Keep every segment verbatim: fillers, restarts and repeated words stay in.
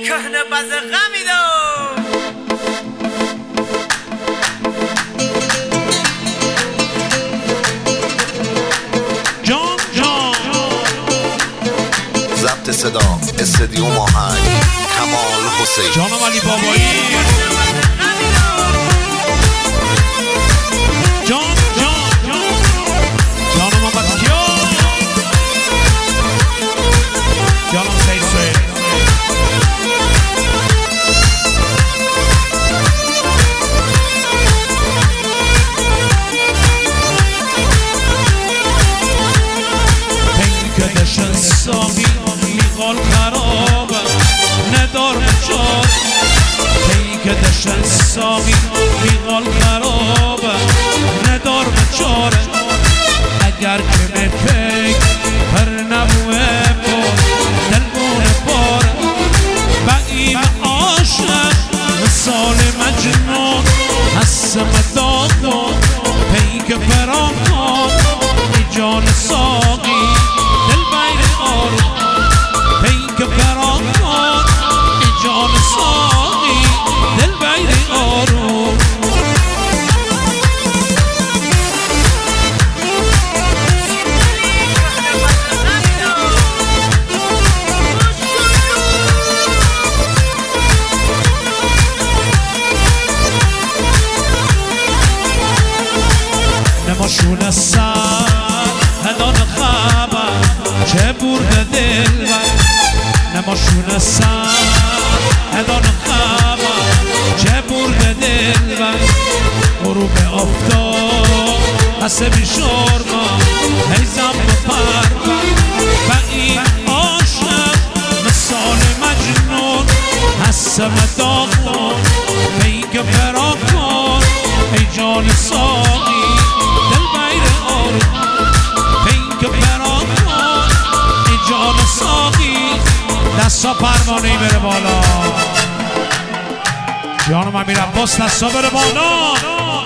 کهنه باز غمی دو جان جان ضبط صدا استدیو آهنگ کمال حسین جانم علی بابایی جان جان جانم محمد کیا جانم سید سوید پیکدشن ساقی میقال خرابه ندار مچار پیکدشن ساقی میقال خرابه ندار مچاره اگر که مپیک پر نبوه بار دلبونه باره و این عاشق مثال مجنون هستم داغون پیک فراکان ای جان ساقی دل بیر آروم پیک فراکان ای جان ساقی دل بیر آروم نماشون سر هدان خبر چه برده دل بر نماشون سر هدان خبر چه برده دل بر غروب آفتاب حسبی شرما هیزم بپر و این عاشق مثال مجنون هستم داغون پیک فراکان ای جان ساقی دل بیر آروم پیک فراکان ای جان ساقی دستا پروانه‌ای بره بالا جانم امیر عباس دستا بره بالا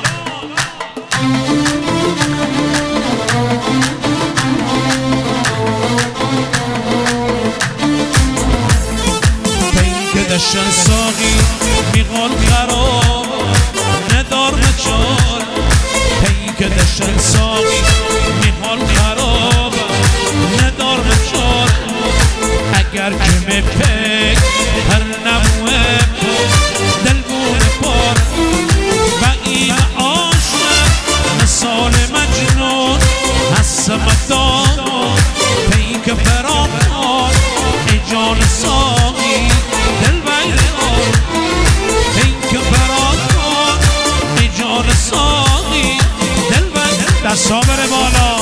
پیک دشن ساقی میقال خراب ندار مچار پیک دشن ساقی میقال خراب ندار مچار اگر که مپیک هر نموه دلبونه پار و این عاشق مثال مجنون هستم داغون پیک فراکان ای جان ساقی دل بیر آروم پیک فراکان ای جان ساقی دل بیر دستا بره بالا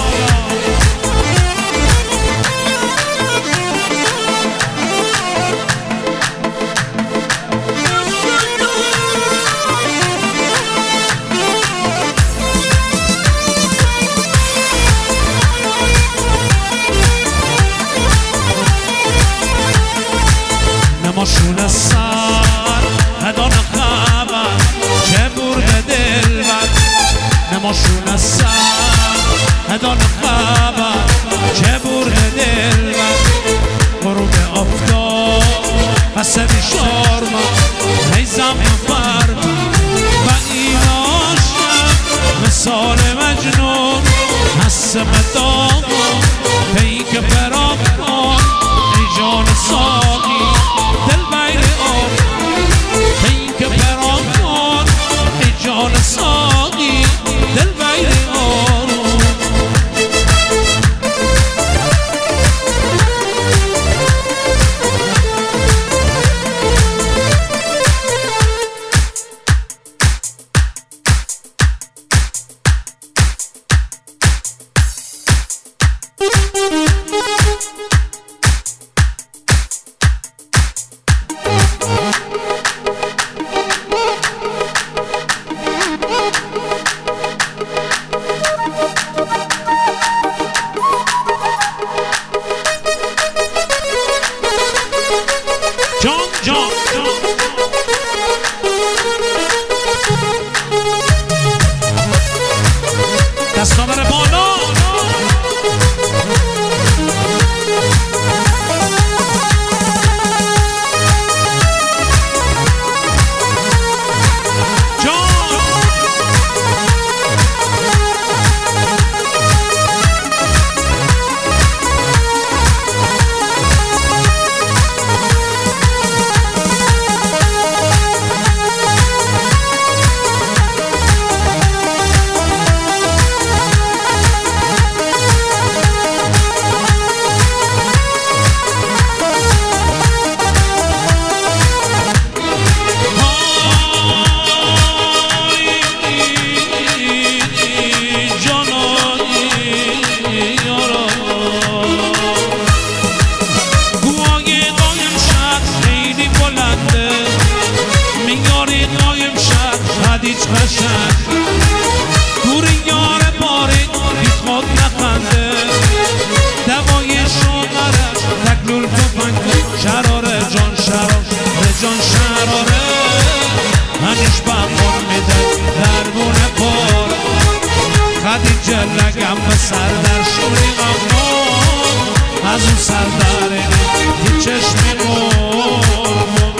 نماشون سر هدان خبر چه برده دل بر نماشون سر هدان خبر چه برده دل بر غروب آفتاب حسبی شرما هیزم بپر و این عاشق مثال مجنون هستم داغون پیک فراکان ای جان ساقی دل بیر آروم پیک فراکان ای جان ساقی دل بیر آروم لگم به سر در شوری غمون از اون سر دارینی هیچ چشمی قربون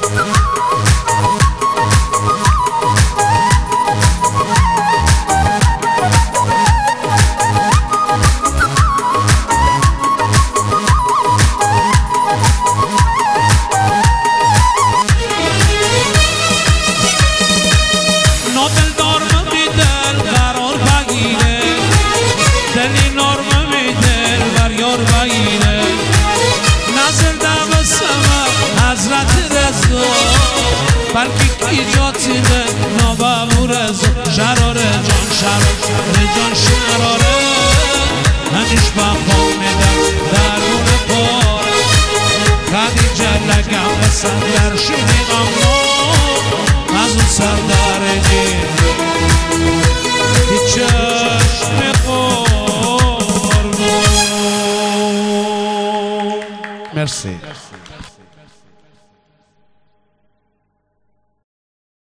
بلکی ایجاتیده نابابو رزا شراره جان شراره جان شراره همیش بخوام میدم درون پاره خدیجه لگم بسن در شونی غمون از اون سر دارنی هیچ چشم قربون. مرسی.